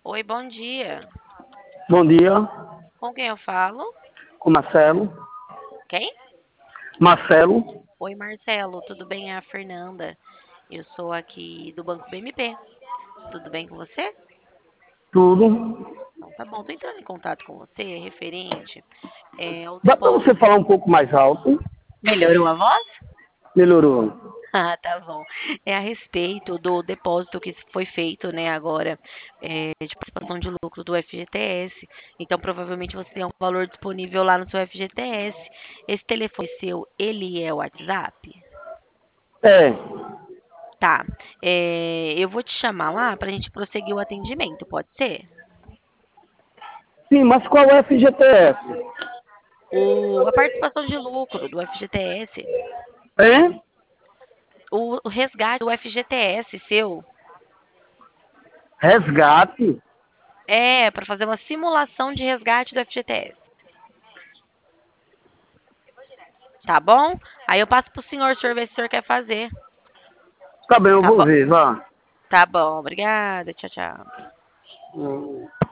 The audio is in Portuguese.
Oi, bom dia. Bom dia, Com quem eu falo? com Marcelo. Quem? Marcelo, Oi, Marcelo, tudo bem? É a Fernanda. Eu sou aqui do Banco BMP. Tudo bem com você? tudo. Então, tá bom. Tô entrando em contato com você referente ao Dá para depósito. você falar um pouco mais alto? Melhorou a voz? Melhorou. Ah, tá bom. É a respeito do depósito que foi feito, né, agora, de participação de lucro do FGTS. Então, provavelmente você tem um valor disponível lá no seu FGTS. Esse telefone seu, ele é o WhatsApp? É, Tá. Eu vou te chamar lá para a gente prosseguir o atendimento, pode ser? sim, mas qual é o FGTS? A participação de lucro do FGTS, É? o resgate do FGTS seu, Resgate? é para fazer uma simulação de resgate do FGTS, tá bom? Aí eu passo pro senhor ver se o senhor quer fazer, Tá bem, eu tá vou bom? ver, vá. Tá bom, obrigada, tchau, tchau.